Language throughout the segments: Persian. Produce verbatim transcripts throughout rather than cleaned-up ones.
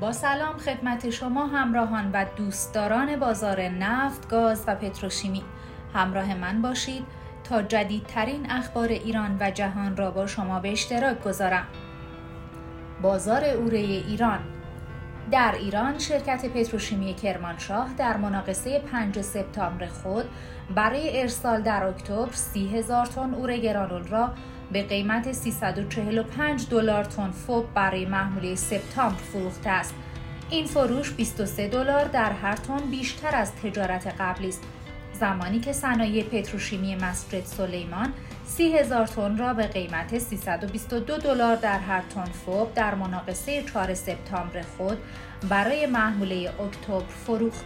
با سلام خدمت شما همراهان و دوستداران بازار نفت، گاز و پتروشیمی. همراه من باشید تا جدیدترین اخبار ایران و جهان را با شما به اشتراک گذارم. بازار اوره ایران. در ایران شرکت پتروشیمی کرمانشاه در مناقصه پنجم سپتامبر خود برای ارسال در اکتبر سی هزار تن اوره گرانول را به قیمت سیصد و چهل و پنج دلار تن فوب برای محموله سپتامبر فروخته است. این فروش بیست و سه دلار در هر تن بیشتر از تجارت قبلی است، زمانی که صنایع پتروشیمی مسجد سلیمان سی هزار تن را به قیمت سیصد و بیست و دو دلار در هر تن فوب در مناقصه چهارم سپتامبر خود برای محموله اکتبر فروخت.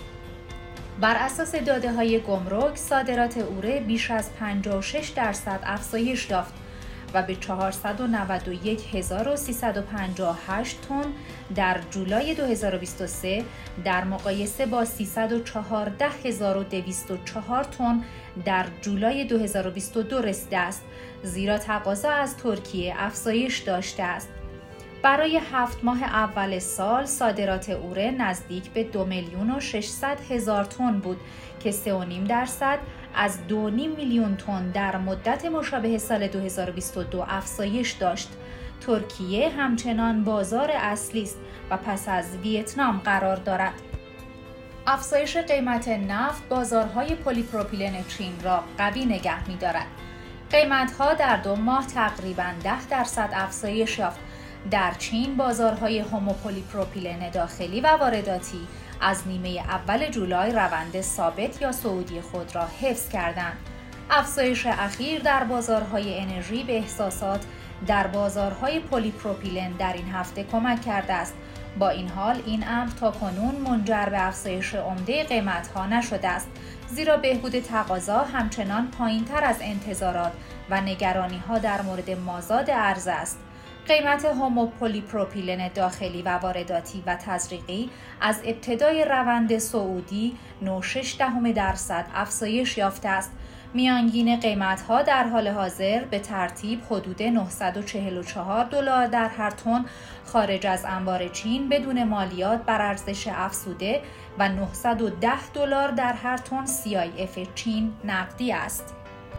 بر اساس داده‌های گمرک، صادرات اوره بیش از پنجاه و شش درصد افزایش یافت و به چهارصد و نود و یک هزار و سیصد و پنجاه و هشت تن در جولای دو هزار و بیست و سه در مقایسه با سیصد و چهارده هزار و دویست و چهار تن در جولای دو هزار و بیست و دو رسیده است، زیرا تقاضا از ترکیه افزایش داشته است. برای هفت ماه اول سال صادرات اوره نزدیک به دو میلیون و ششصد هزار تن بود که سه و نیم درصد از دو و نیم میلیون تن در مدت مشابه سال دو هزار و بیست و دو افزایش داشت. ترکیه همچنان بازار اصلی است و پس از ویتنام قرار دارد. افزایش قیمت نفت بازارهای پلی‌پروپیلن چین را قوی نگه می‌دارد. قیمت‌ها در دو ماه تقریباً ده درصد افزایش یافت. در چین بازارهای هوموپلی‌پروپیلن داخلی و وارداتی از نیمه اول جولای روند ثابت یا صعودی خود را حفظ کردند. افزایش اخیر در بازارهای انرژی به احساسات در بازارهای پلی‌پروپیلن در این هفته کمک کرده است. با این حال این امر تاکنون منجر به افزایش عمده قیمت‌ها نشده است، زیرا بهبود تقاضا همچنان پایین‌تر از انتظارات و نگرانی‌ها در مورد مازاد عرضه است. قیمت هوموپلی‌پروپیلن داخلی و وارداتی و تزریقی از ابتدای روند صعودی نه و شش دهم درصد افزایش یافته است. میانگین قیمت‌ها در حال حاضر به ترتیب حدود نهصد و چهل و چهار دلار در هر تن خارج از انبار چین بدون مالیات بر ارزش افزوده و نهصد و ده دلار در هر تن سی آی اف چین نقدی است.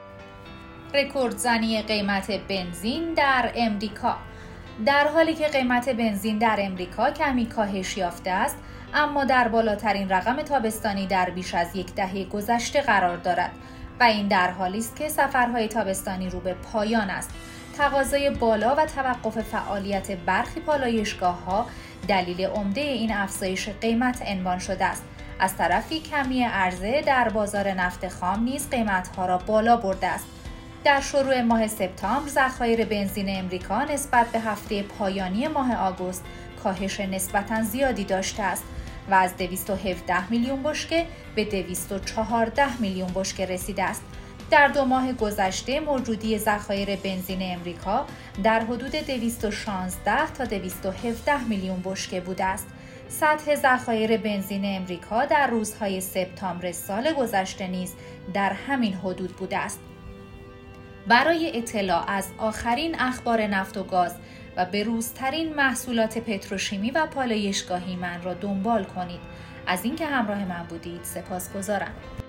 رکوردزنی قیمت بنزین در امریکا. در حالی که قیمت بنزین در امریکا کمی کاهش یافته است، اما در بالاترین رقم تابستانی در بیش از یک دهه گذشته قرار دارد و این در حالی است که سفرهای تابستانی رو به پایان است. تقاضای بالا و توقف فعالیت برخی پالایشگاه‌ها دلیل عمده این افزایش قیمت عنوان شده است. از طرفی کمی عرضه در بازار نفت خام نیز قیمت‌ها را بالا برده است. در شروع ماه سپتامبر ذخایر بنزین امریکا نسبت به هفته پایانی ماه آگوست کاهش نسبتاً زیادی داشته است و از دویست و هفده میلیون بشکه به دویست و چهارده میلیون بشکه رسیده است. در دو ماه گذشته موجودی ذخایر بنزین امریکا در حدود دویست و شانزده تا دویست و هفده میلیون بشکه بوده است. سطح ذخایر بنزین امریکا در روزهای سپتامبر سال گذشته نیز در همین حدود بوده است. برای اطلاع از آخرین اخبار نفت و گاز و بروزترین محصولات پتروشیمی و پالایشگاهی من را دنبال کنید. از اینکه همراه من بودید سپاسگزارم.